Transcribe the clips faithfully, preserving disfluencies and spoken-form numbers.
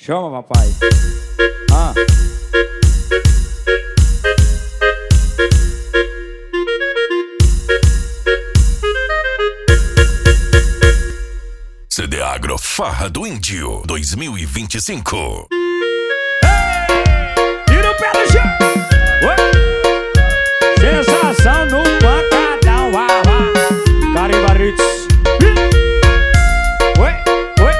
Chama, papai. Ah. C D Agro Farra do Índio dois mil e vinte e cinco. Tira o pé do chão. Oi. Sensação no pancadão. Ah, ah. Caribarits. Oi, oi.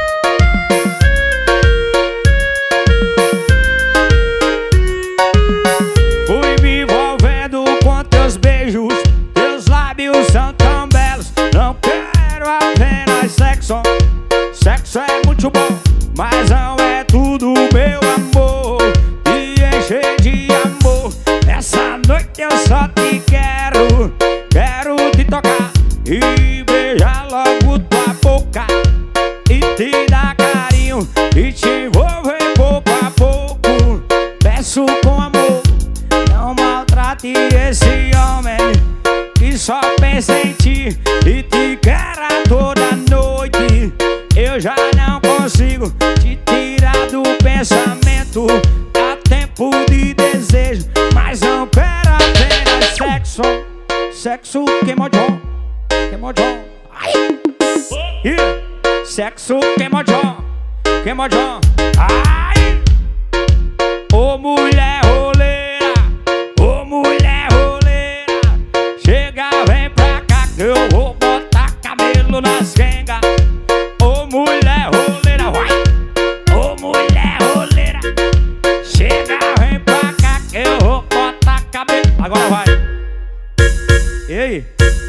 Fui me envolvendo com teus beijos. Teus lábios são tão belos. Não quero apenas sexo. Sexo é muito bom, mas não é tudo, meu amor. Me encher de amor. Essa noite eu só te quero. Quero te tocar e beijar logo tua boca, e te dar carinho e te envolver pouco a pouco. Peço com amor, não maltrate esse homem que só pensa em ti e te quer a toda noite. Eu já não consigo te tirar do pensamento. Há tempo de desejo, mas não quero apenas sexo. Sexo queimodão, queimodão. Yeah. Sexo queimodão, queimodão. Ai! Ô mulher roleira, ô mulher roleira, chega, vem pra cá que eu vou botar cabelo nas rengas. Ô mulher roleira, vai! Ô mulher roleira, chega, vem pra cá que eu vou botar cabelo. Agora vai! E aí?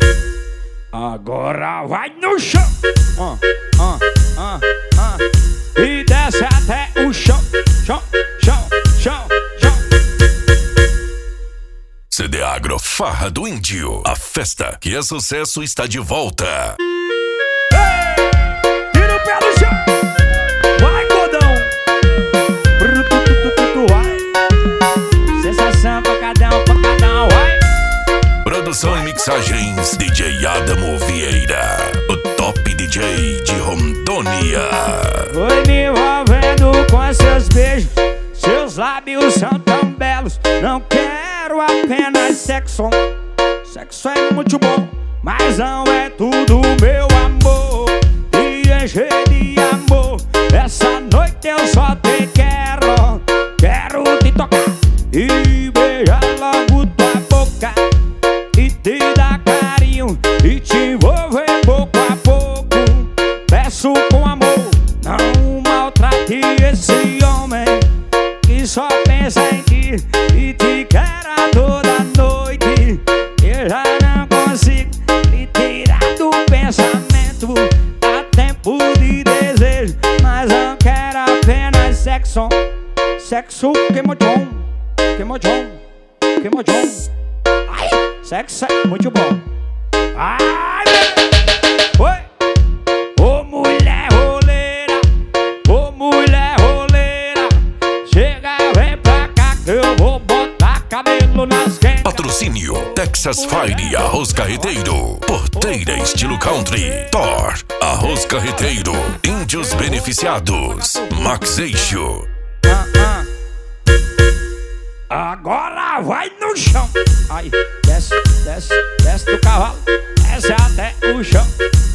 Agora vai no chão! Uh, uh, uh, uh. E desce até o chão, chão, chão, chão, chão. C D Agro Farra do Índio. A festa que é sucesso está de volta. Tira o pé do chão. Vai, cordão. Vai. Sensação pancadão, pancadão, vai. Produção e mixagens D J Adamo Vieira, o top D J de Rondônia. Foi me envolvendo com seus beijos. Seus lábios são tão belos. Não quero apenas sexo. Sexo é muito bom, mas não é tudo, meu amor. E encher de amor. Essa noite eu só te quero. Quero te tocar e beijar logo tua boca, e te dar carinho e te envolver pouco a pouco. Peço com amor, não maltrate esse homem que só pensa em ti e te quer a toda noite. Eu já não consigo te tirar do pensamento. Há tempo de desejo, mas não quero apenas sexo. Sexo queimodão, queimodão, queimodão. Ai, sexo é muito bom. Ai, oi. Ô mulher roleira, ô mulher roleira, chega, vem pra cá que eu vou botar cabelo nas rengas. Patrocínio Texas Fire Arroz Carreteiro, Porteira estilo country, Thor Arroz Carreteiro, Índios Beneficiados, Max Eixo. Ah, ah. Agora vai no chão. Aí, desce, desce, desce do cavalo, desce até o chão.